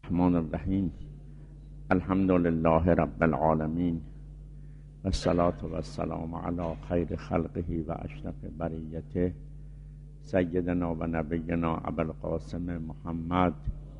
الرحمن الرحیم. الحمد لله رب العالمین و الصلاة و السلام علی خیر خلقه و اشرف بریته سیدنا و نبینا ابوالقاسم محمد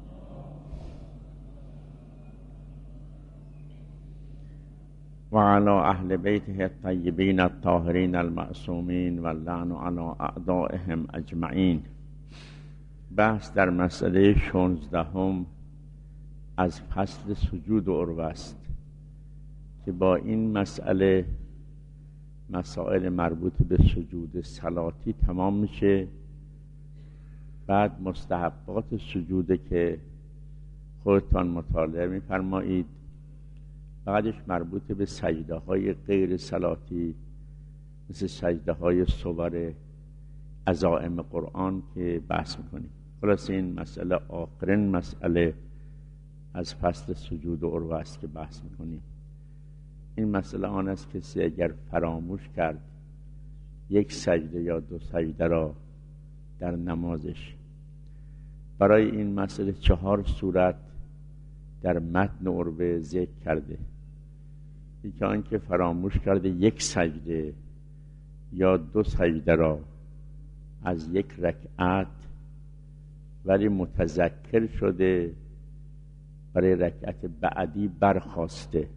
و علی اهل بیته الطیبین الطاهرین المعصومین و اللعن علی اعدائهم اجمعین. بحث در مسئله 16 از فصل سجود و عروه است که با این مسئله مسائل مربوط به سجود صلاتی تمام میشه. بعد مستحبات سجوده که خودتان مطالعه میفرمایید. بعدش مربوط به سجده های غیر صلاتی مثل سجده های صور عزائم قرآن که بحث میکنیم. خلاص این مسئله آخرین مسئله از فصل سجود و عروه است که بحث میکنیم. این مسئله آن است کسی اگر فراموش کرد یک سجده یا دو سجده را در نمازش، برای این مسئله 4 صورت در متن عروه ذکر کرده. یکی آن که فراموش کرده یک سجده یا 2 سجده را از یک رکعت ولی متذکر شده برای رکعت بعدی برخاسته،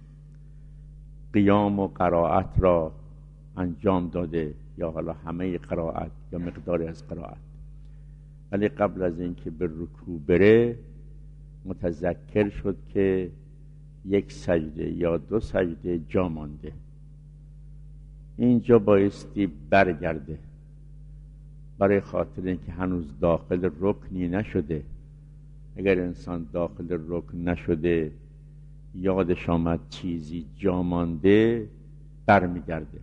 قیام و قرائت را انجام داده یا حالا همه قرائت یا مقداری از قرائت، ولی قبل از اینکه به رکوع بره متذکر شد که یک سجده یا 2 سجده جا مانده. اینجا بایستی برگرده برای خاطر اینکه هنوز داخل رکنی نشده. اگر انسان داخل رکن نشده یادش آمد چیزی جا مانده برمیگرده،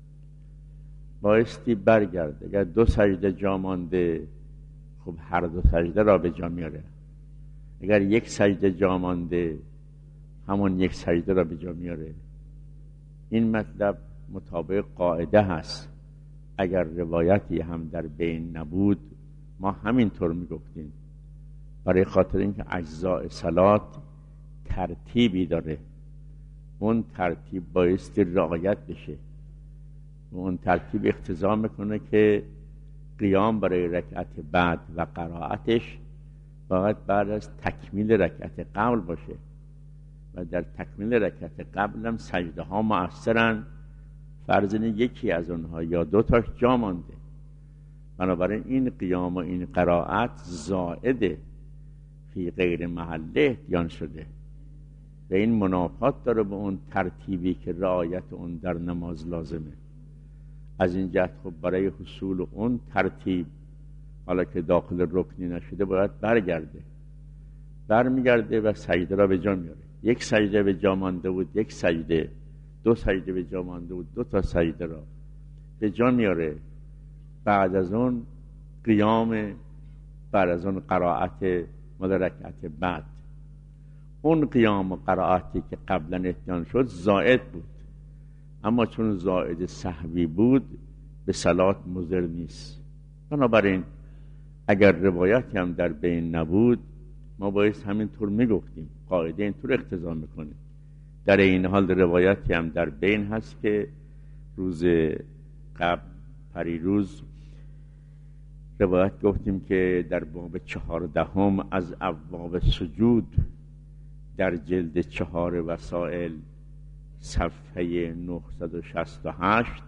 بایستی برگرده. اگر 2 سجده جا مانده خب هر 2 سجده را به جا میاره. اگر یک سجده جا مانده همون یک سجده را به جا میاره. این مطلب مطابق قاعده هست. اگر روایتی هم در بین نبود ما همینطور میگفتیم، برای خاطر اینکه اجزاء صلات ترتیبی داره، اون ترتیب بایستی رعایت بشه و اون ترتیب اقتضا میکنه که قیام برای رکعت بعد و قرائتش باید بعد از تکمیل رکعت قبل باشه و در تکمیل رکعت قبل هم سجده ها مؤثرن. فرض اینه یکی از اونها یا 2 تاش جا مانده، بنابراین این قیام و این قرائت زائده فی غیر محله اتیان شده و این منافات داره به اون ترتیبی که رعایت اون در نماز لازمه. از این جهت خب برای حصول اون ترتیب حالا که داخل رکنی نشده باید برمیگرده و سجده را به جا میاره. یک سجده به جا مانده بود، یک سجده، 2 سجده به جا مانده بود، 2 تا سجده را به جا میاره. بعد از اون قیام، بعد از اون قرائت مال رکعت بعد. اون قیام و قرائتی که قبلا اتیان شد زائد بود، اما چون زائد سهوی بود به صلات مضر نیست. بنابراین اگر روایتی هم در بین نبود ما باید همینطور میگفتیم، قاعده اینطور اقتضا میکنه. در این حال روایتی هم در بین هست که روز قبل پریروز روایت گفتیم که در باب 14 از ابواب سجود در جلد 4 وسائل صفحه 968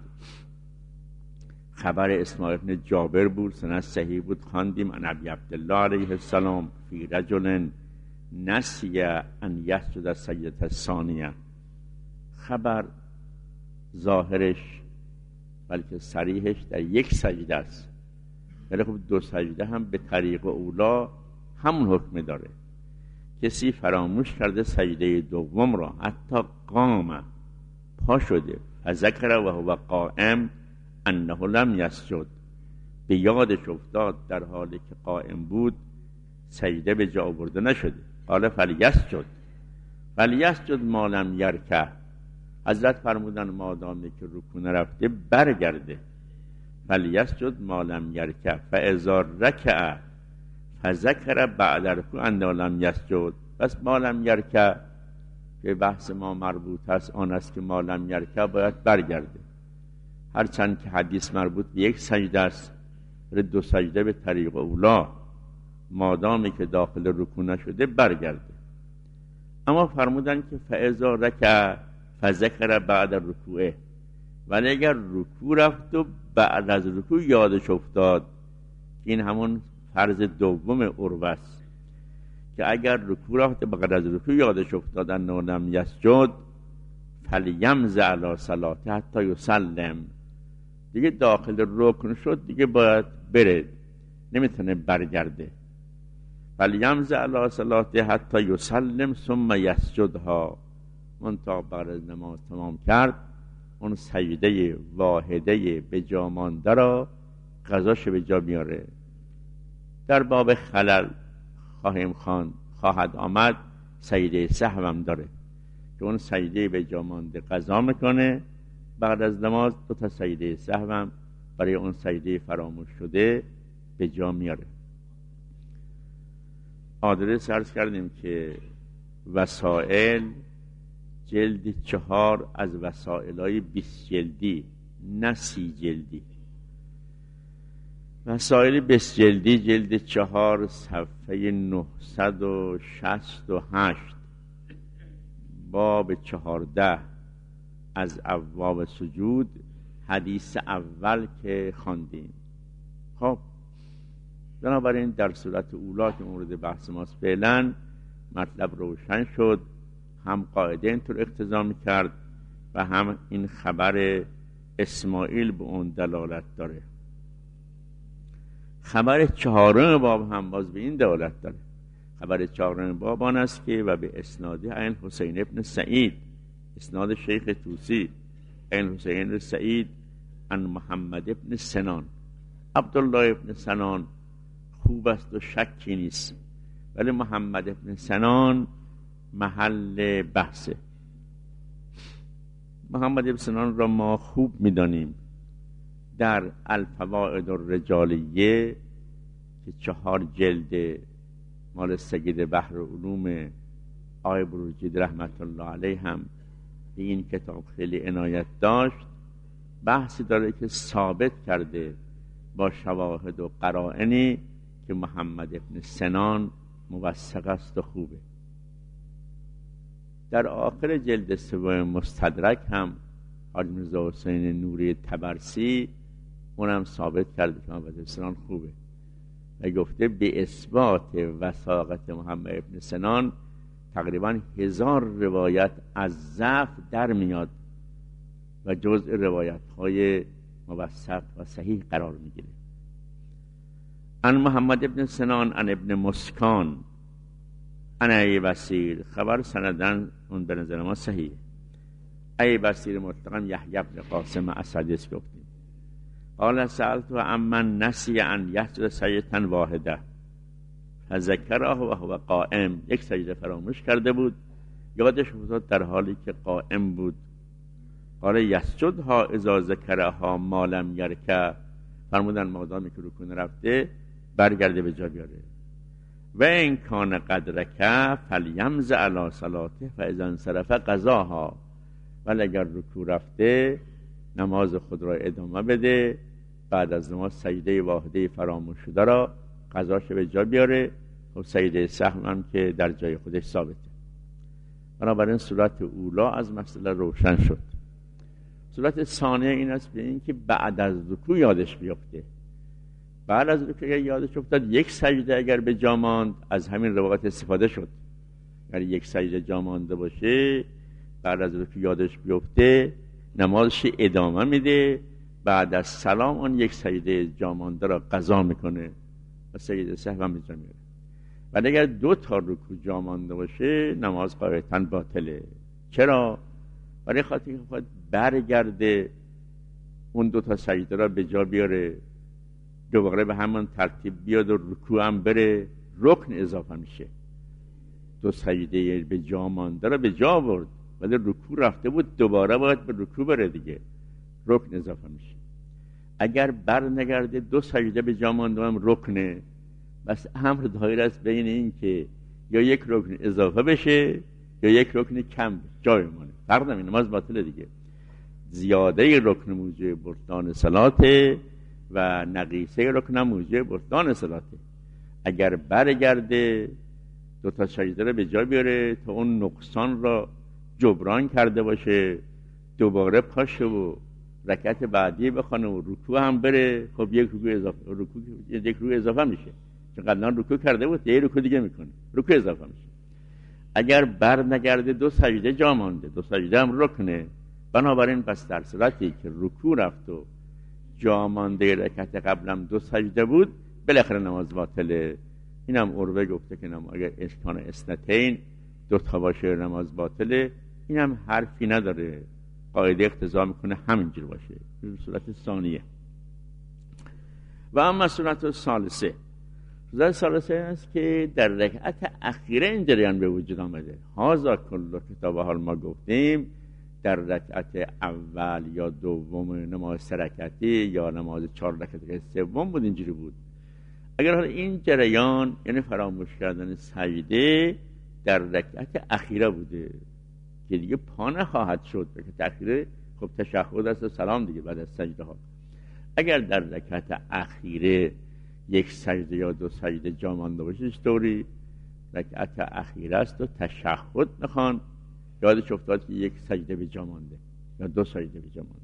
خبر اسماعیل بن جابر بود، سند صحیح بود. خواندیم عن ابی عبدالله علیه السلام فی رجل نسی ان یسجد السجدة الثانیه. خبر ظاهرش بلکه صریحش در یک سجده است، ولی خب 2 سجده هم به طریق اولا همون حکم داره. کسی فراموش کرده سجده دوم را، حتی قام پا شده فذکر و هو قائم انه لم یسجد، به یادش افتاد در حالی که قائم بود سجده به جا آورده نشده. حالا فلیسجد ما لم یرکع. حضرت فرمودن مادامی که رکوع نرفته برگرده. فلیسجد ما لم یرکع فاذا رکع فذکر بعد رکوع انه لم یسجد. پس ما لم یرکع که بحث ما مربوط است آن است که ما لم یرکع باید برگرده، هرچند که حدیث مربوط به یک سجده است، ولی 2 سجده به طریق اولا مادامی که داخل رکوع نشده برگرده. اما فرمودن که فاذا رکع فذکر بعد رکوعه، ولی اگر رکوع رفت و بعد از رکوع یادش افتاد، که این همون فرض دوم عروه است که اگر رکوع رفت بعد از رکوع یادش افتاد انه لم یسجد فلیمض علی صلاته حتی یسلم، دیگه داخل رکن شد دیگه باید بره، نمیتونه برگرده. فلیمض علی صلاته حتی یسلم ثم یسجدها، منتها بعد از نماز تمام کرد اون سجده واحده به جا مانده را قضاش به جا میاره. در باب خلل خواهد آمد سجده سهو هم داره که اون سجده به جا مانده قضا میکنه، بعد از نماز 2 تا سجده سهو هم برای اون سجده فراموش شده به جا میاره. آدرس عرض کردیم که وسائل جلد 4 از وسائلای 20 جلدی نه 30 جلدی. وسائل 20 جلدی جلد 4 صفحه 968 باب 14 از ابواب سجود حدیث اول که خواندیم. خب بنابراین در صورت اولا که مورد بحث ماست فعلا مطلب روشن شد، هم قاعده اینطور اقتضا می‌کرد و هم این خبر اسماعیل به اون دلالت داره. خبر 4 باب هم باز به این دلالت داره. خبر 4 باب آن است که و به اسناده عن حسین ابن سعید، اسناد شیخ توسی، عن حسین ابن سعید عن محمد ابن سنان. عبدالله ابن سنان خوب است و شکی نیست، ولی محمد ابن سنان محل بحثه. محمد ابن سنان را ما خوب می‌دانیم در الفوائد الرجالیه که 4 جلد مال سید بحرالعلوم آقای بروجردی رحمت الله علیه هم به این کتاب خیلی عنایت داشت، بحثی داره که ثابت کرده با شواهد و قرائنی که محمد ابن سنان موثق است و خوبه. در آخر جلد 3 مستدرک هم حاجی میرزا حسین نوری طبرسی اونم ثابت کرده که محمد ابن سنان خوبه و گفته به اثبات وثاقت محمد ابن سنان تقریبا 1000 روایت از ضعف در میاد و جزء روایت های موثق و صحیح قرار میگیره. عن محمد ابن سنان عن ابن مسکان عن ای بصیر، خبر سندن اون به نظر ما صحیح. ای بصیر مطلقا یحیی بن قاسم اسدی است گفتیم. قال سألت عمن نسی ان یسجد سجدة واحده فذکره و هو قائم، یک سجده فراموش کرده بود یادش افتاد در حالی که قائم بود. قال یسجدها اذا ذکرها ما لم یرکع، فرمودن مادامی که رکوع رفته برگرده به جا بیاره. و این کان قد رکع فلیمض علی صلاته فاذا انصرف قضاها، ولی اگر رکوع رفته نماز خود را ادامه بده، بعد از نماز سجده واحده فراموش شده را قضاش به جا بیاره. خب سجده سهو هم که در جای خودش ثابته. بنابراین صورت اولا از مسئله روشن شد. صورت ثانیه این است به این که بعد از رکوع یادش بیفته. بعد از رکوع یادش افتاد یک سجده اگر به جا ماند، از همین روایت استفاده شد. اگر یک سجده جا مانده باشه بعد از رکوع یادش بیفته نمازش ادامه میده، بعد از سلام اون یک سجده جا مانده را قضا میکنه و سجده سهو هم به جا میاره. ولی اگر 2 تا رکوع جا مانده باشه نماز قاعدتاً باطله. چرا؟ برای خاطر که خواهد برگرده اون 2 تا سجده را به جا بیاره، دوباره به همان ترتیب بیاد و رکوع هم بره، رکن اضافه میشه. 2 سجده به جا مانده را به جا آورد ولی رکوع رفته بود، دوباره باید به رکوع بره دیگه، رکن اضافه میشه. اگر بر نگرده 2 سجده به جا مانده هم رکنه، بس امر دایر است بین این که یا یک رکن اضافه بشه یا یک رکن کم بشه، جای مونه، فرق نمیکنه، نماز باطله دیگه. زیاده رکن موجب بطلان صلاته و نقیصه رکن موجب بطلان صلاته. اگر برگرده دو تا سجده رو به جا بیاره تا اون نقصان را جبران کرده باشه، دوباره پاشه و رکعت بعدی بخونه و رکوع هم بره، خب یک رکوع اضافه میشه، چون قبلا رکوع کرده بود یه رکوع دیگه میکنه، رکوع اضافه میشه. اگر بر نگرده دو سجده جا مانده، دو سجده هم رکنه، بنابراین پس در صورتی که رکوع رفت و جا مانده رکعت قبلم دو سجده بود، بالاخره نماز باطله. اینم عروه گفته که اگر اسکان اسنتین دو تا باشه نماز باطله. اینم حرفی نداره، قاعده اقتضا میکنه همینجور باشه. صورت ثانیه. و اما صورت ثالثه، صورت ثالثه است که در رکعت اخیره این جریان به وجود آمده. هازا کل کتاب حال ما گفتیم در رکعت اول یا دوم نماز 3 رکعتی یا نماز 4 رکعتی سوم بود اینجوری بود. اگر حالا این جریان یعنی فراموش کردن سجده در رکعت اخیره بوده که دیگه پا نخواهد شد، رکعت اخیره خب تشهد است و سلام دیگه بعد از سجده ها. اگر در رکعت اخیره یک سجده یا دو سجده جا مانده باشه، چطوری؟ رکعت اخیره است و تشهد میخوان، یادش افتاد که یک سجده به جا مانده یا دو سجده به جا مانده.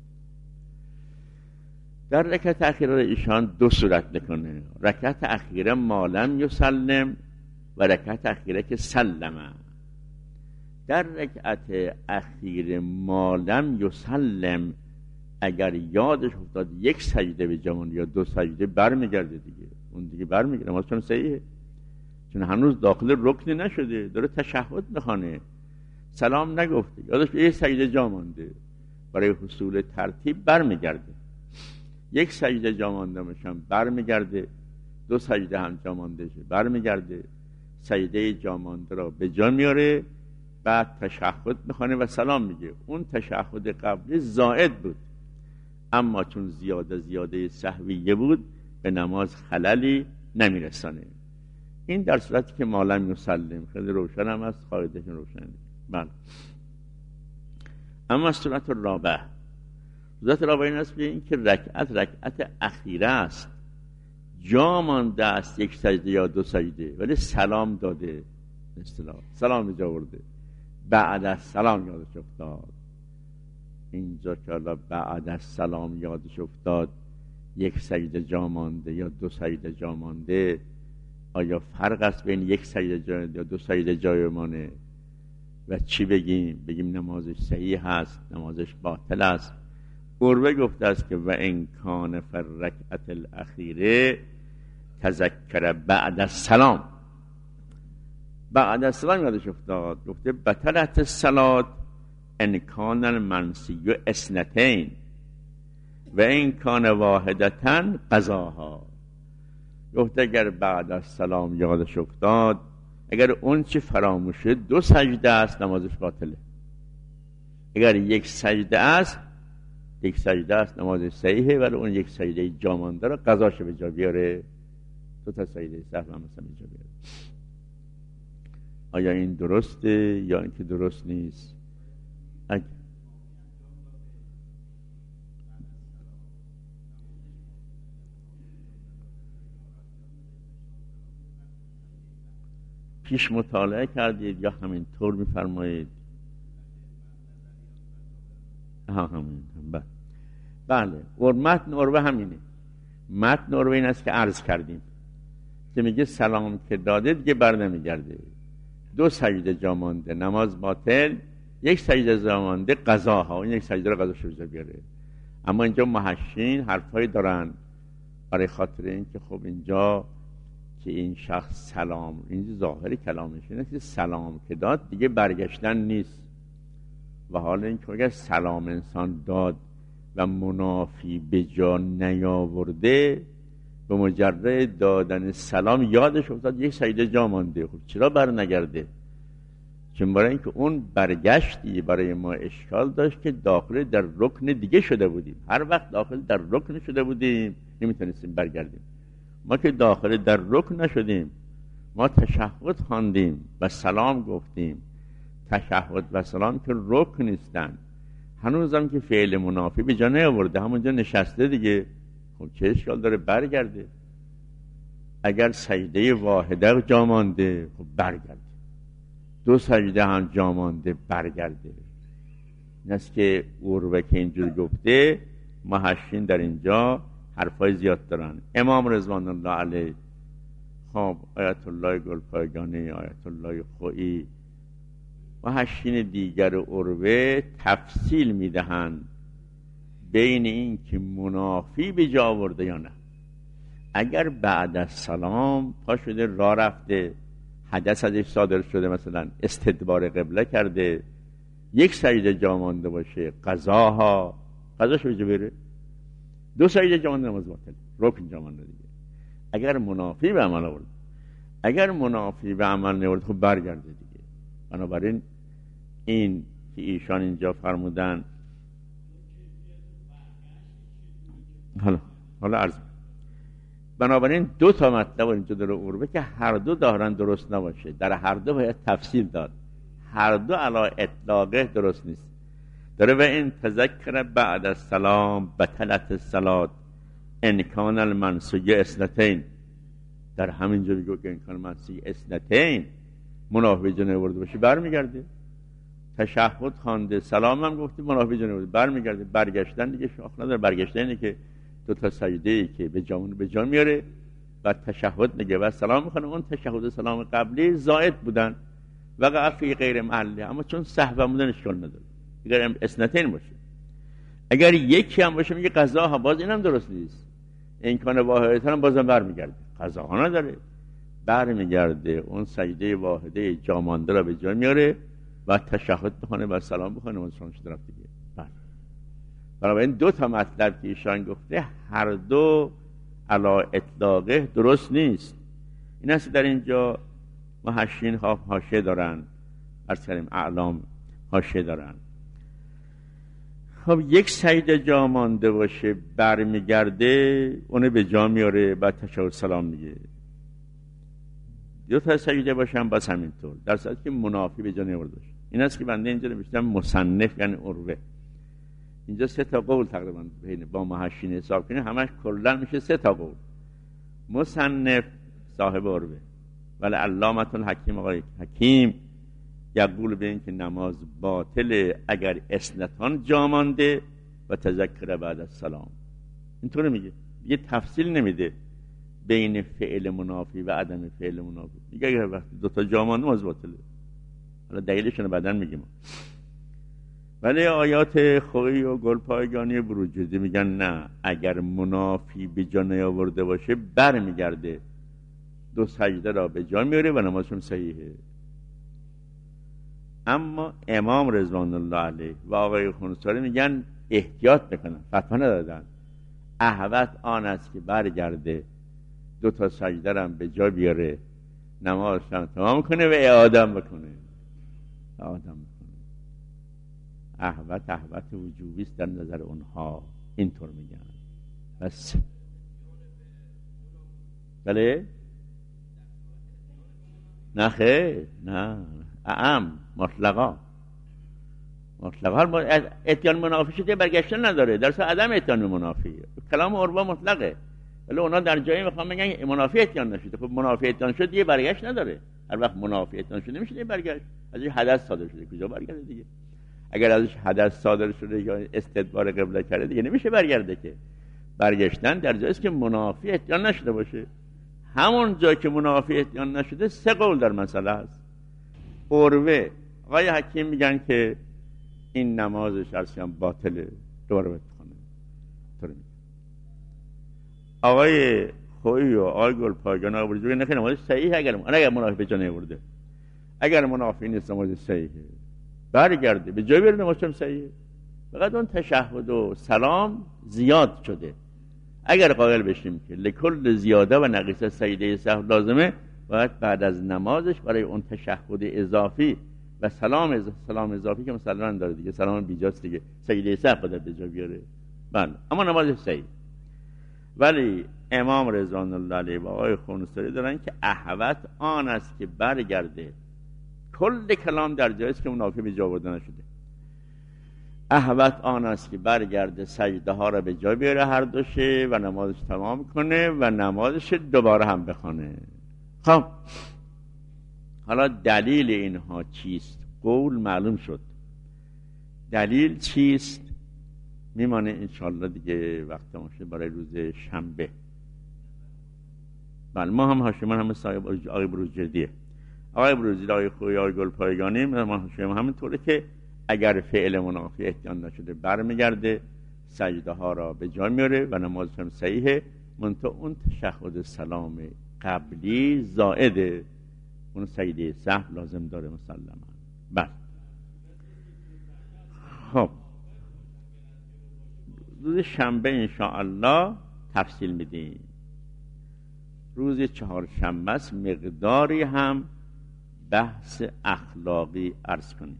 در رکعت اخیره ایشان دو صورت میکنه، رکعت اخیره مالم یسلم و رکعت اخیره که سلمه. در رکعت اخیر مالم یسلم اگر یادش افتاد یک سجده به جا مانده یا دو سجده، برمیگرده دیگه، اون دیگه برمیگرده، نماز چون صحیحه، چون هنوز داخل رکنی نشده، داره تشهد میخوانه، سلام نگفته، یادش به یک سجده جا مانده، برای حصول ترتیب برمیگرده. یک سجده جا مانده میشم برمیگرده، دو سجده هم جا مانده شه برمیگرده، سجده جا مانده را به جا میاره، بعد تشهد میخوانه و سلام میگه. اون تشهد قبلی زائد بود، اما چون زیاده سهویه بود به نماز خللی نمیرسانه. این در صورتی که مالم یسلم، خیلی روشن هم است، قاعدهش روشنه. بله. اما صورت رابع، صورت رابع این است که این که رکعت اخیره است، جا مانده است یک سجده یا دو سجده، ولی سلام داده، اصطلاح سلام جا برده، بعد از سلام یادش افتاد. اینجا که الله بعد از سلام یادش افتاد یک سجده جا مانده یا دو سجده جا مانده، آیا فرق است بین یک سجده جا یا دو سجده جای مانه؟ و چی بگیم؟ بگیم نمازش صحیح هست، نمازش باطل است؟ عروه گفته است که و ان کان فی الرکعة الاخیره تذکر بعد السلام، بعد از سلام یادش افتاد، گفته بطلت الصلاة ان کان المنسی اثنتین و ان کان واحدتن قضاها. گفته اگر بعد از سلام یادش افتاد، اگر اون چی فراموشه دو سجده است، نمازش باطله. اگر یک سجده است نمازش صحیحه، ولی اون یک سجده جا مانده را قضاش به جا بیاره، دو تا سجده سهو هم مثلا به جا بیاره. آیا این درسته یا اینکه درست نیست؟ پیش مطالعه کردید یا همین طور میفرمایید؟ همین. بله. متن عروه همینه. متن عروه این است که عرض کردیم که میگه سلام که داده دیگه بر نمیگرده، دو سجده جا مانده نماز باطل، یک سجده جا مانده قضاها، این یک سجده رو قضا شروع بیاره. اما اینجا محشین حرفایی دارن برای خاطر این که خب اینجا که این شخص سلام، این ظاهری کلامش اینه که سلام که داد دیگه برگشتن نیست، و حالا این که اگر سلام انسان داد و منافی به جا نیاورده، به مجرد دادن سلام یادش افتاد یک سجده جا مانده، خب چرا بر نگرده؟ چون برای اینکه اون برگشتی برای ما اشکال داشت که داخل در رکن دیگه شده بودیم. هر وقت داخل در رکن شده بودیم نمیتونستیم برگردیم. ما که داخل در رکن نشدیم، ما تشهد خواندیم و سلام گفتیم. تشهد و سلام که رکن نیستن. هنوزم که فعل منافی به جا نیاورده، همونجا نشسته دیگه. خب چه اشکال داره برگرده؟ اگر سجده واحده جا مانده، خب برگرده. 2 سجده هم جا مانده، برگرده. این است که عروه که اینجور گفته. محشین در اینجا حرفای زیاد دارن. امام رضوان الله علیه، خب آیت الله گلپایگانی، آیت الله خویی و محشین دیگر عروه تفصیل میدهند بین این که منافی به جا آورده یا نه. اگر بعد از سلام پا شده راه رفته، حدث ازش صادر شده، مثلا استدبار قبله کرده، 1 سجده جا مانده باشه، قضاش به جا بره. 2 سجده جا مانده نماز باطل، رکن جا مانده دیگه. اگر منافی به عمل آورد، اگر منافی به عمل نیاورد، خب برگرده دیگه. بنابراین این که ایشان اینجا فرمودن، حالا عرض، بنابراین 2 تا مطلب اینجا داره عروه که هر دو دارن درست نباشه. در هر دو باید تفصیل داد. هر دو علی اطلاقه درست نیست. داره و این تذکر بعد از سلام بطلت الصلاة ان کان المنسوی اثنتین. در همینجا میگه که این کان المنسوی اثنتین، منافی جا نیاورده باشه برمیگرده. تشهد خوانده، سلام هم گفته، منافی جا نیاورده برمیگرده. برگشتن دیگه شاخ نداره. برگشتن اینه که 2 تا سجده‌ای که به جا میاره و تشهد میگه و سلام میکنه. اون تشهد و سلام قبلی زائد بودن، وقع فی غیر محله، اما چون سهو بودن اشکال نداره. اگر اثنتین باشه، اگر یکی هم باشه میگه قضا ها، باز اینم درست نیست. این کان واحدتن هم بازم برمیگرده، قضا ها نداره، برمیگرده. اون سجده واحده جا مانده را به جا میاره و تشهد بخونه و سلام بخونه و سلام شده رفت دیگه. بنابراین 2 تا مطلب که ایشان گفته هر دو علی اطلاقه درست نیست. این است در اینجا محشین ها حاشیه دارن، عرض کردیم اعلام حاشیه دارن. خب 1 سجده جا مانده باشه، برمیگرده، اونه به جا میاره، بعد تشهد سلام میگه. 2 تا سجده باشن باز همینطور، در صورتی که منافی به جا نیاورده باشه. این است که بنده اینجا نوشتم مصنف یعنی عروه. اینجا 3 تا قول تقریبا با محشین حساب کنیم، همش کلا میشه 3 تا قول. مصنف صاحب عروه ولی علامة الحکیم آقای حکیم یقول به این که نماز باطله اگر اثنتان جا مانده و تذکر بعد از سلام. اینطور میگه، یه تفصیل نمیده بین فعل منافی و عدم فعل منافی. میگه اگر وقتی 2 تا جا مانده نماز باطله. حالا دلیلشون بعداً میگیم. ولی آیات خویی و گلپایگانی بروجردی میگن نه، اگر منافی به جا نیاورده باشه برمیگرده، 2 سجده را به جا میاره و نمازشون صحیحه. اما امام رضوان الله علیه و آقای خونساری میگن احتیاط میکنن، فتوا ندادن. احوط آن است که برگرده، 2 تا سجده را به جا بیاره، نمازش هم تمام کنه و اعاده بکنه. احوط وجوبی است در نظر اونها، اینطور میگن. بس بله نه خیر، نه مطلقا اتیان منافی شده برگشتن نداره، در صورت عدم اتیان منافی. کلام عروه مطلقه، ولی اونا در جایی میخوام بگن منافی اتیان نشده. خب منافی اتیان شده دیگه برگشت نداره. هر وقت منافی اتیان شده نمیشه دیگه برگشت. ازش حدث صادر شده کجا برگرده دیگه؟ اگر ازش حدث صادر شده یا استدبار قبله کرده دیگه نمیشه برگرده. که برگشتن در جایی است که منافی اتیان نشده باشه. همون جا که منافی اتیان نشده 3 قول در مسئله هست. عروه آقای حکیم میگن که این نمازش ارسیان باطله، دوباره بتخونه. آقای خویی و آقای گلپایگان آقای بروجردی نخیر نمازش صحیحه اگر منافی به جا نیاورده. اگر منافی نیست نمازش صحیحه، برگرده به جای بره، نمازش هم صحیحه. فقط اون تشهد و سلام زیاد شده. اگر قائل بشیم که لکل زیاده و نقیصه سجده سهو لازمه، باید بعد از نمازش برای اون تشهد اضافی و سلام اضافی که مثلا داره دیگه، سلام بیجاست دیگه، سجده سهو باید به جا بیاره. بله، اما نمازش صحیح. ولی امام رضوان الله علیه و آقای خونساری دارن که احوط آن است که برگرده. کل کلام در جایی است که منافی به جا آورده نشده. احوط آن است که برگرده سجده ها را به جا بیاره هر دوشه و نمازش تمام کنه و نمازش دوباره هم بخونه. خب حالا دلیل اینها چیست؟ قول معلوم شد. دلیل چیست؟ میمانه انشالله دیگه وقت ماشه برای روز شنبه. بله ما هم هاشمان هم مثل آقای بروجردیه. آقای بروجردی آقای خوی آقای گلپایگانی ما هاشمان همینطوره که اگر فعل منافی احتیان نشده برمیگرده سجده ها را به جا میاره و نمازش هم صحیحه. منتها اون تشهد سلام قبلی زائده، اون سجده سهو لازم داره مسلما. بله خب روز شنبه انشاءالله تفصیل میدیم. روز چهارشنبه است، مقداری هم بحث اخلاقی عرض کنیم.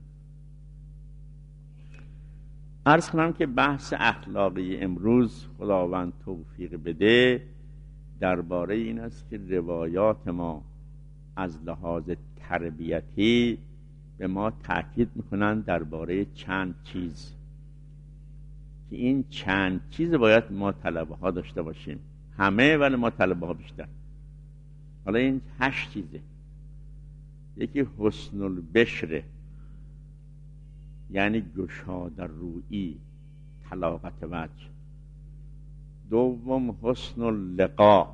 عرض کنم که بحث اخلاقی امروز خداوند توفیق بده درباره این است که روایات ما از لحاظ تربیتی به ما تاکید میکنن درباره چند چیز که این چند چیز باید ما طلبه ها داشته باشیم. همه ولی ما طلبه ها بیشتر. حالا این 8 چیزه. یکی حسن البشره، یعنی گشاده رویی، طلاقت وجه. دوم حسن اللقا،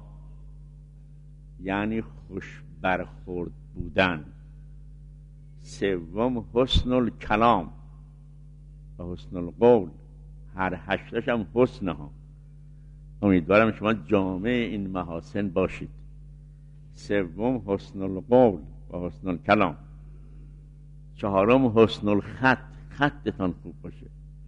یعنی خوش برخورد بودن. سوم حسن الکلام و حسن القول. هر 8 هم حسن ها. امیدوارم شما جامع این محاسن باشید. سوم حسن القول و حسن الکلام. چهارم حسن الخط، خطتان خوب باشه.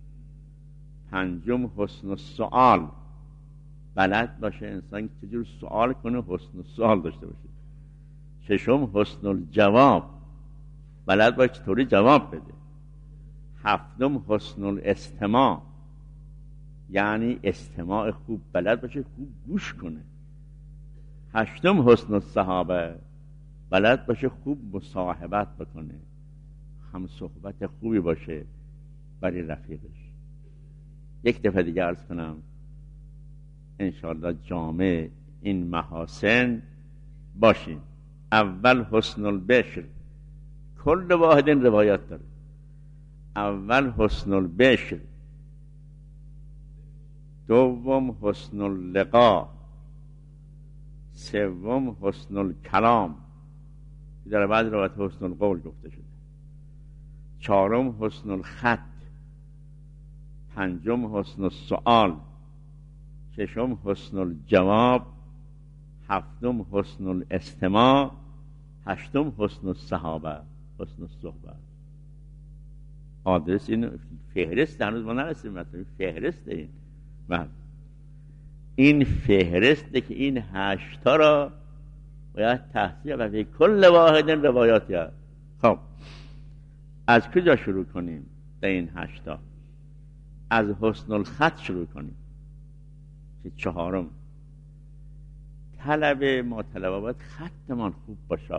پنجم حسن السؤال، بلد باشه انسان که چجور سؤال کنه، حسن السؤال داشته باشه. ششم حسن الجواب، بلد باشه چطوری جواب بده. هفتم حسن الاستماع، یعنی استماع خوب، بلد باشه خوب گوش کنه. هشتم حسن الصحابه، بلد باشه خوب مصاحبت بکنه، هم صحبت خوبی باشه برای رفیقش. یک دفعه دیگه عرض کنم انشاءالله جامع این محاسن باشیم. اول حسن البشر، کل واحد این روایت داره. اول حسن البشر، دوم حسن اللقا، سوم حسن الکلام در بعض روایت حسن القول گفته شده. چهارم حسن الخط، پنجم حسن السؤال، ششم حسن الجواب، هفتم حسن الاستماع، هشتم حسن الصحابه، حسن الصحبه. آدرس این فهرست هنوز ما نرسیم، مثلا فهرست این فهرسته که این 8 را باید تحصیل و به کل واحد روایاتی هست. خب از کجا شروع کنیم به این 8 تا؟ از حسن الخط شروع کنیم که چهارم. ما طلبه باید خطمان خوب باشه.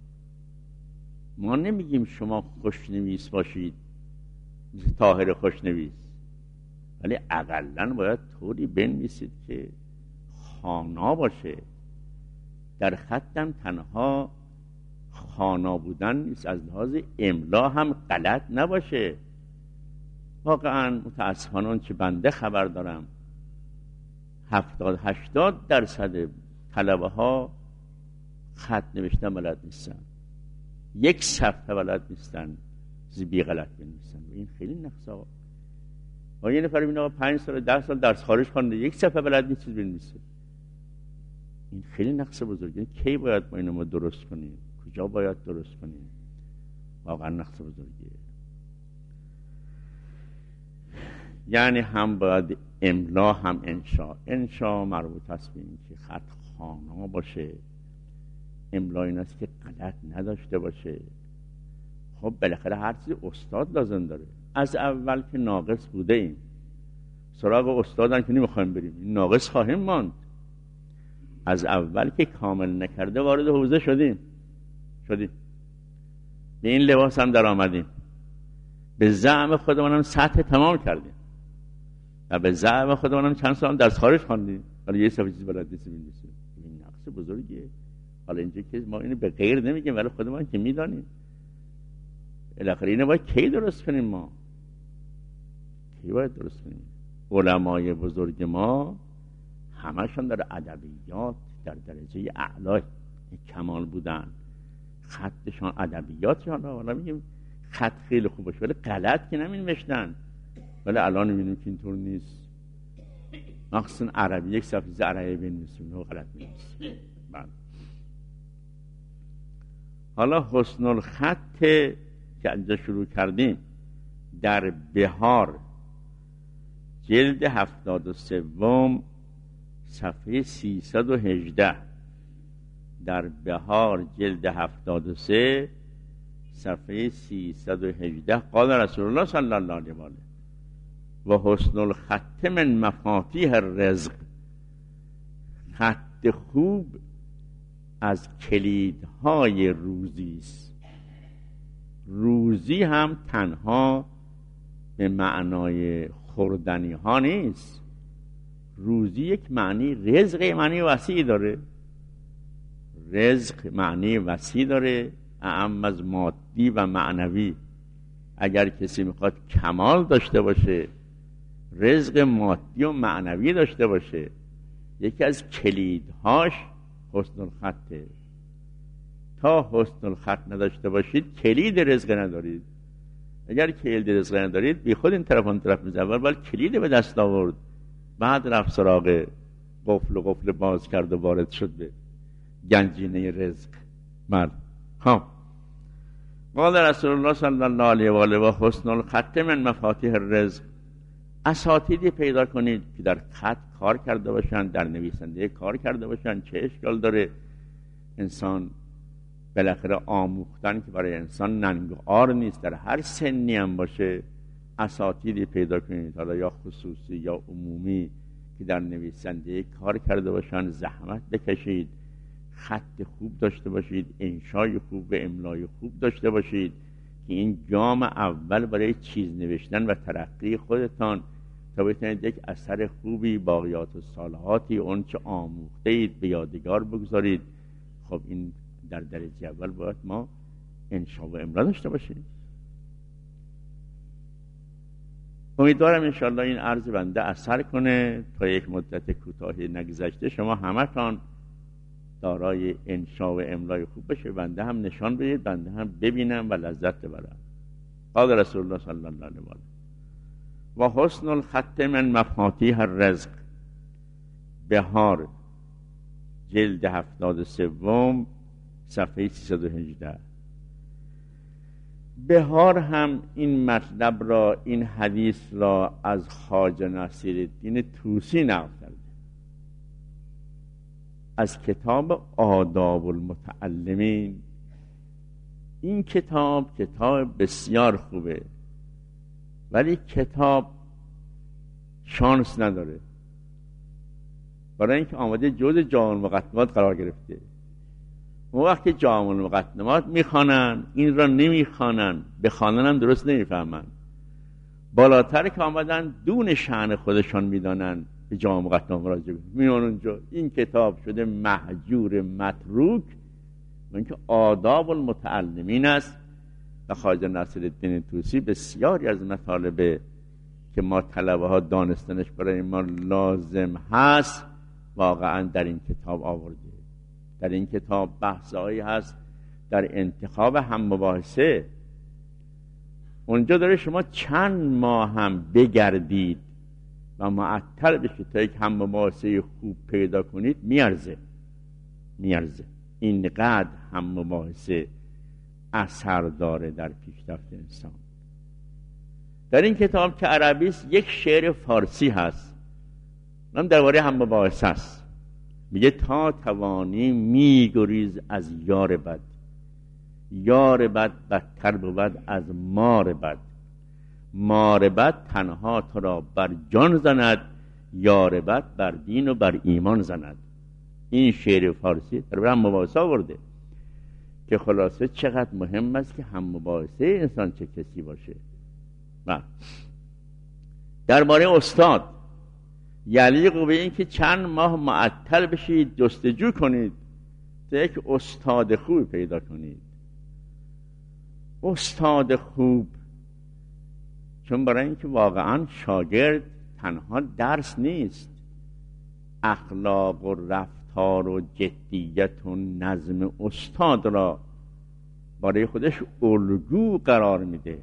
ما نمیگیم شما خوشنویس باشید مثل طاهر خوشنویس، ولی اقلن باید طوری بنویسید که خوانا باشه. در خطم تنها خوانا بودن نیست، از لحاظ املا هم غلط نباشه. واقعا متاسفانه که بنده خبر دارم 70-80% طلبه ها خط نوشتن بلد نیستن، 1 صفحه بلد نیستن، بی غلط بنویسن. این خیلی نقصه. و یه نفر ببین آقا 5 سال 10 سال درس خارج خونده 1 صفحه بلد نیست چیز بنویسه. این خیلی نقص بزرگه. کی باید ما اینو درست کنیم؟ کجا باید درست کنیم؟ واقعا نقص بزرگیه. یعنی هم باید املا هم انشا. انشا مربوط است به این که خط خوانا باشه، املا این است که غلط نداشته باشه. خب بالاخره هر چیز استاد لازم داره. از اول که ناقص بوده ایم، سراغ استادن که نمیخوایم بریم، این ناقص خواهیم ماند. از اول که کامل نکرده وارد حوزه شدیم به این لباس هم در آمدیم، به زعم خودمون هم سطح تمام کردیم و به زعم خودمون هم چند سال درس خارج خواندیم، حالا یه صفحه چیزی بلد نیستیم. این نقص بزرگیه. حالا اینجا که ما اینو به غیر نمیگیم ولی خودمون که میدانیم. بالاخره اینو باید کی درست کنیم؟ ما کی باید درست کنیم؟ علمای بزرگ ما همشون در ادبیات در درجه اعلی کمال بودن. خطشان ادبیاتشان، حالا میگیم خط خیلی خوب باشه ولی غلط که نمی‌نوشتن. ولی الان می‌بینیم که اینطور نیست. مخصوصا عربی، یک صفحه عربی بنویسیم و غلط می‌نویسیم. حالا حسن الخط که اینجا شروع کردیم در بهار جلد 73 صفحه 318، در بهار جلد 73 صفحه 318 قال رسول الله صلی الله علیه و آله و حسن الخط من مفاتیح الرزق، خط خوب از کلیدهای روزی است. روزی هم تنها به معنای خوردنی ها نیست. روزی یک معنی، رزق معنی وسیع داره. رزق معنی وسیع داره، اعم از مادی و معنوی. اگر کسی میخواد کمال داشته باشه، رزق مادی و معنوی داشته باشه، یکی از کلیدهاش حسن الخطه. تا حسن الخط نداشته باشید کلید رزق ندارید. اگر کلید رزق ندارید بی خود این طرف اون طرف میزه. اول کلید به دست آورد، بعد رفت سراغ قفل باز کرد و وارد شد به گنجینه رزق. قال رسول الله صلی الله علیه و آله و حسن الخط من مفاتیح الرزق. اساتیدی پیدا کنید که در خط کار کرده باشن، در نویسنده کار کرده باشن. چه اشکال داره؟ انسان بالاخره آموختن که برای انسان ننگ و عار نیست، در هر سنی هم باشه اساتیدی پیدا کنید، حالا یا خصوصی یا عمومی، که در نویسنده کار کرده باشن. زحمت بکشید، خط خوب داشته باشید، انشای خوب و املای خوب داشته باشید که این گام اول برای چیز نوشتن و ترقی خودتان تا بتونید یک اثر خوبی، باقیات و صالحاتی، اون چه آموخته اید به یادگار بگذارید. خب این در درجه اول باید ما انشا و املا داشته باشیم. امیدوارم انشاءالله این عرض بنده اثر کنه. تا یک مدت کوتاهی نگذشته شما همتان دارای انشا و املای خوب بشه، بنده هم نشان بدید، بنده هم ببینم و لذت ببرم. قال رسول الله صلی الله علیه و آله و حسن الخط من مفاتیح الرزق. بهار جلد 73 صفحه 318. بهار هم این مطلب را، این حدیث را از خواجه نصیرالدین طوسی نقل کرده از کتاب آداب المتعلمین. این کتاب بسیار خوبه ولی کتاب شانس نداره، برای اینکه آمده جزء جامع المقدمات قرار گرفته. اون وقت که جامع المقدمات میخوانن این را نمیخوانن، بخوانن هم درست نمیفهمن. بالاتر که آمدن دون شأن خودشان میدانن به جامع مقدمات مراجعه میان اونجا. این کتاب شده مهجور متروک و اینکه آداب المتعلمین است. و خواجه نصیرالدین طوسی بسیاری از مطالب که ما طلبه ها دانستنش برای ما لازم هست واقعا در این کتاب آورده. در این کتاب بحثایی هست در انتخاب هم مباحثه. اونجا داره شما چند ماه هم بگردید و معطل بشید تا یک هم مباحثه خوب پیدا کنید، میارزه. اینقدر هم مباحثه اثر داره در پیشرفت انسان. در این کتاب که عربی است یک شعر فارسی هست، اونم درباره هم مباحثه است. میگه تا توانی میگریز از یار بد، یار بد بدتر بود از مار بد، مار بد تنها تو را بر جان زند، یار بد بر دین و بر ایمان زند. این شعر فارسی در هم مباحثه آورده که خلاصه چقدر مهم است که هم مباحثه انسان چه کسی باشه. درباره استاد، یلیق به این که چند ماه معطل بشید جستجو کنید تا یک استاد خوب پیدا کنید. استاد خوب، چون برای اینکه واقعا شاگرد تنها درس نیست، اخلاق و رفتار و جدیت و نظم استاد را برای خودش الگو قرار میده.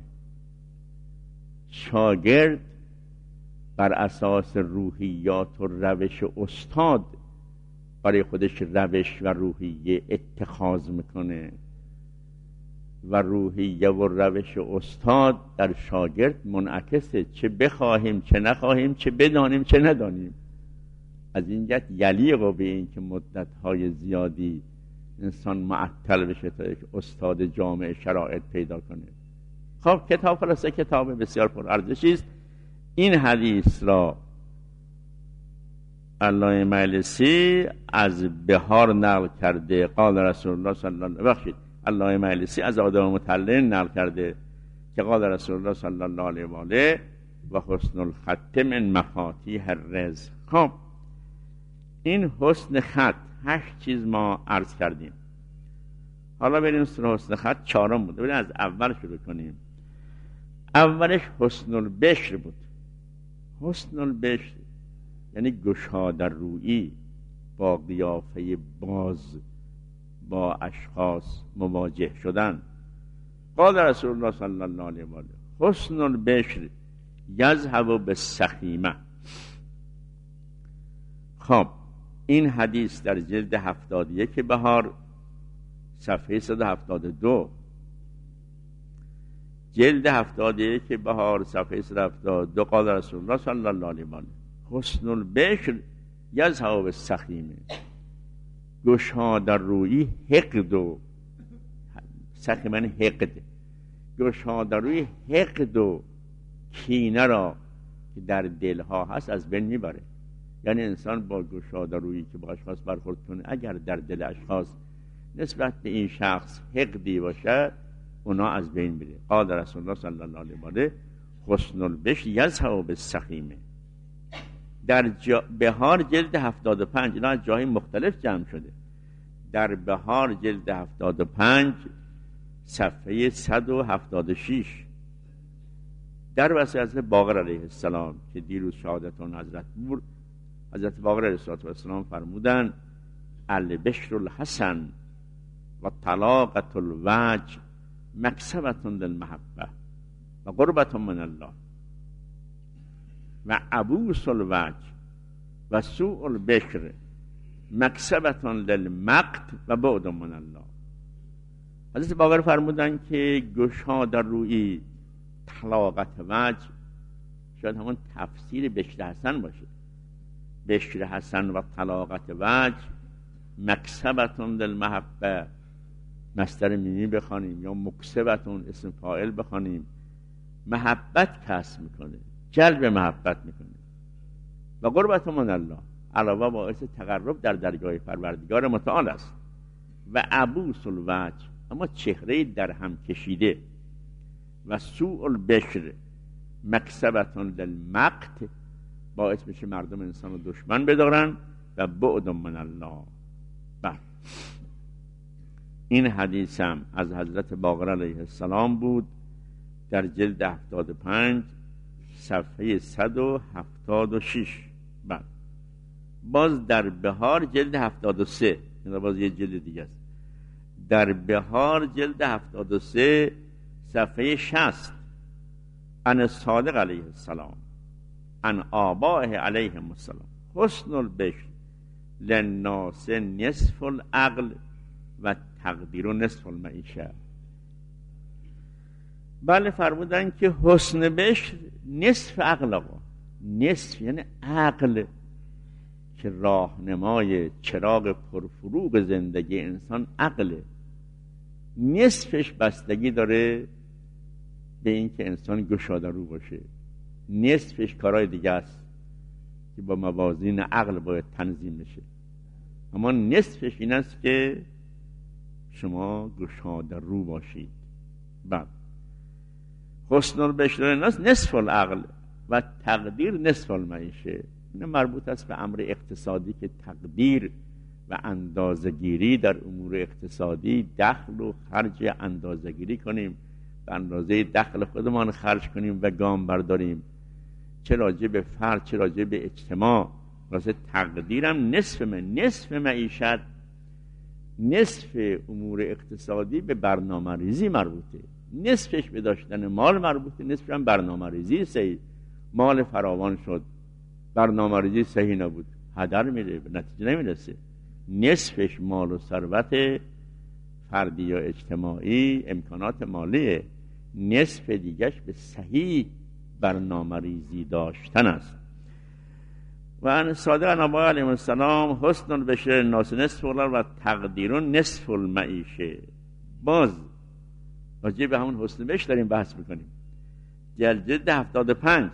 شاگرد بر اساس روحیات و روش استاد برای خودش روش و روحیه اتخاذ میکنه و روحیه و روش استاد در شاگرد منعکسه، چه بخواهیم چه نخواهیم، چه بدانیم چه ندانیم. از این جهت یلیق به این که مدت‌های زیادی انسان معطل بشه تا یک استاد جامع شرایط پیدا کنه. خب کتاب خلاصه کتاب بسیار پرارزشی است. این حدیث را علامه مجلسی از بهار نقل کرده. قال رسول الله صلی الله بخشید علامه مجلسی از آدم مطلع نقل کرده که قال رسول الله صلی الله علیه و آله و حسن الخط من مفاتیح الرزق. خب این حسن خط 8 چیز ما عرض کردیم. حالا بریم سر حسن خط 4 بود. بریم از اول شروع کنیم. اولش حسن البشر بود. حسن البشر یعنی گشاده رویی، با قیافه باز با اشخاص مواجه شدن. قال رسول الله صلی الله علیه و آله حسن البشر یذهب بالسخیمه. خب این حدیث در جلد 71 بهار صفحه 172، جلد 71 بهار صفحه 172 قال رسول الله صلی الله علیه و آله حسن البشر یذهب بالسخیمه. گشاده رویی حقد و سخیمه حقد، گشاده رویی حقد و کینه را که در دلها هست از بین میبره. یعنی انسان با گشاده رویی که با اشخاص برخورد کنه، اگر در دل اشخاص نسبت به این شخص حقدی باشه، اونا از بین میره. قال رسول الله صلی الله علیه و آله حسن البشر یذهب بالسخیمه. در بهار جلد 75، اینا از جاهای مختلف جمع شده. در بهار جلد 75 صفحه 176 در وصیت حضرت باقر علیه السلام که دیروز شهادت آن حضرت بود، حضرت باقر علیه السلام فرمودن البشر الحسن و طلاقة الوجه مکسبة للمحبه و قربة من الله و عبوس الوجه و سوء البشر مکسبة للمقت و بعد من الله. حضرت باقر فرمودن که گشاده رویی، طلاقت وجه، شاید همون تفسیر بشر حسن باشه. بشر حسن و طلاقت وجه مکسبتون للمحبه، مصدر مینی بخوانیم یا مکسبتون اسم فاعل بخوانیم، محبت کسب میکنه، جلب محبت میکنه. و قربت من الله، علاوه باعث تقرب در درگاه پروردگار متعال است. و عبوس الوجه، اما چهره در هم کشیده. و سوء البشر مکسبتون للمقت، باعث میشه مردم انسان رو دشمن بدارن. و بعد من الله. این حدیث هم از حضرت باقر علیه السلام بود در جلد 75 صفحه 176. باز در بهار جلد 73، این باز یه جلد دیگه است. در بهار جلد 73 صفحه 60 عن صادق علیه السلام عن آبائه علیهم السلام حسن البشر للناس نصف العقل و تقدیر نصف المعیشه. بله فرمودن که حسن بشر نصف عقل. آقا نصف یعنی عقل که راهنمای چراغ پرفروغ زندگی انسان عقله. نصفش بستگی داره به این که انسان گشاده رو باشه، نصفش کارهای دیگه است که با موازین عقل باید تنظیم بشه. اما نصفش این است که شما گشاده رو باشید. بعد حسن البشر الناس نصف العقل و تقدیر نصف المعیشه. این مربوط است به امر اقتصادی که تقدیر و اندازه‌گیری در امور اقتصادی، دخل و خرج اندازه‌گیری کنیم، به اندازه دخل خودمان خرج کنیم و گام برداریم، چه راجع به فرد چه راجع به اجتماع. واسه تقدیرم نصف معیشت، نصف امور اقتصادی به برنامه ریزی مربوطه، نصفش به داشتن مال مربوطه، نصفش هم برنامه ریزی صحیح. مال فراوان شد، برنامه ریزی صحیح نبود، هدر میره، به نتیجه نمیرسه. نصفش مال و ثروت فردی یا اجتماعی، امکانات مالیه، نصف دیگش به صحیح برنامه ریزی داشتن است. و ان صادق نبی علیه السلام حسن البشر الناس نصف العقل و تقدیر نصف المعیشه. باز راجع به همون حسن بشر داریم بحث میکنیم. جلد 75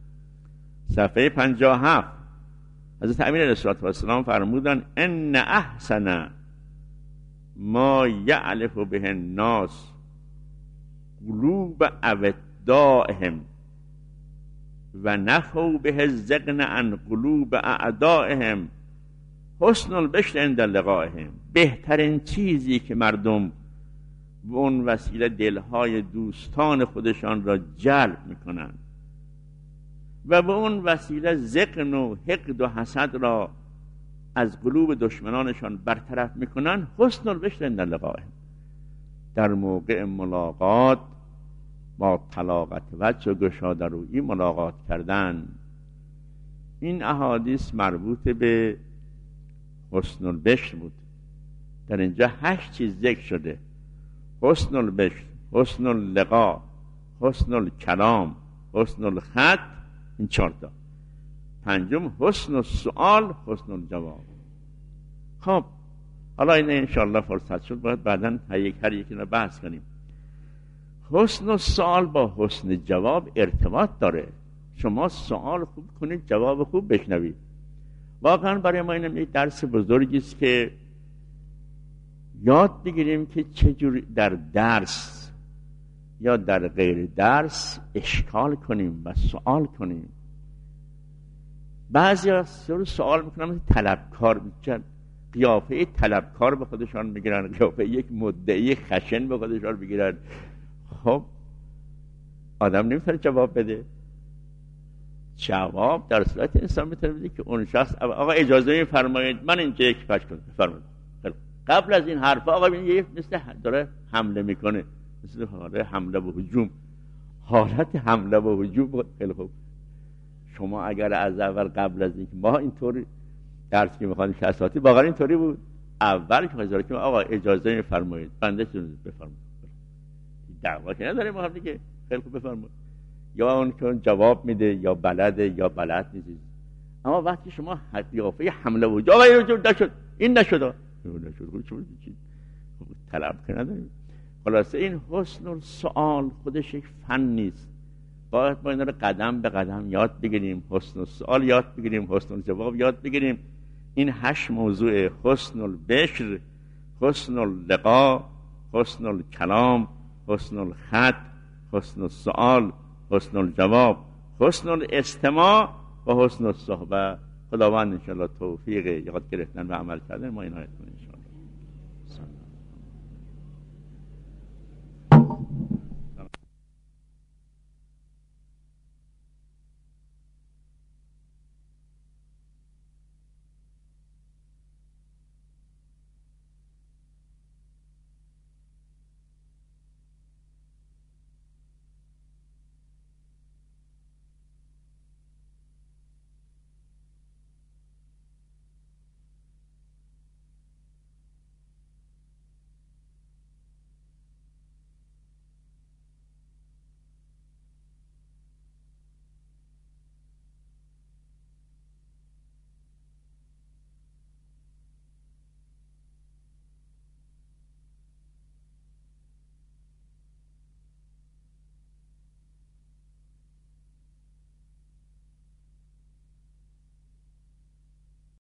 صفحه 57 حضرت امیر علیه السلام فرمودن ان احسن ما یعلف به الناس قلوب اودائهم و نفوا به الزغن عن قلوب اعدائهم حسن البشر عند لقائهم. بهترین چیزی که مردم به اون وسیله دلهای دوستان خودشان را جلب میکنن و به اون وسیله زغن و حقد و حسد را از قلوب دشمنانشان برطرف میکنن، حسن البشر عند لقائهم. در موقع ملاقات با طلاقت وجه و گشاده رویی ملاقات کردن. این احادیث مربوط به حسن البشر بود. در اینجا 8 چیز ذکر شده: حسن البشر، حسن اللقا، حسن الکلام، حسن الخط، این 4 تا. پنجم حسن السؤال، حسن الجواب. خب حالا این انشاءالله فرصت شد باید بعداً هر یکی رو بحث کنیم. حسن السؤال با حسن جواب ارتباط داره. شما سوال خوب کنید، جواب خوب بشنوید. واقعا برای ما اینم یک درس بزرگی است که یاد بگیریم که چجوری در درس یا در غیر درس اشکال کنیم و سوال کنیم. بعضی از سوال میکنن طلبکار میشن، قیافه طلبکار به خودشان میگیرن، قیافه یک مدعی خشن به خودشان میگیرن. خب آدم نمیتونه جواب بده. جواب در صورت انسان میتونه بده که اون شخص آقا اجازه میفرمایید من اینجا یک پاش کنم، بفرمایید. قبل از این حرفا آقا این مثل داره حمله میکنه، مثل حمله و هجوم، حالت حمله و هجوم. خیلی خوب، شما اگر از اول قبل از اینکه ما اینطوری درس که میخوانیم شخصاتی واقعا اینطوری بود، اول که حضرت آقا اجازه میفرمایید بنده چون بفرمایید، دعوا که نداره ما هم دیگه، خیلی خوب بفرمایید. یا اون که جواب میده یا بلده یا بلد نیست. اما وقتی شما قیافه حمله و آقا این نشد طلب که نداریم. خلاصه این حسن السؤال خودش یک فن نیست، باید ما این رو قدم به قدم یاد بگیریم. حسن السؤال یاد بگیریم، حسن الجواب یاد بگیریم. این 8 موضوع: حسن البشر، حسن اللقا، حسن الکلام، حسن الخط، حسن السؤال، حسن الجواب، حسن الاستماع و حسن الصحبه. خداوند انشاءالله توفیق یاد گرفتن و عمل کردن ما عنایت کنه.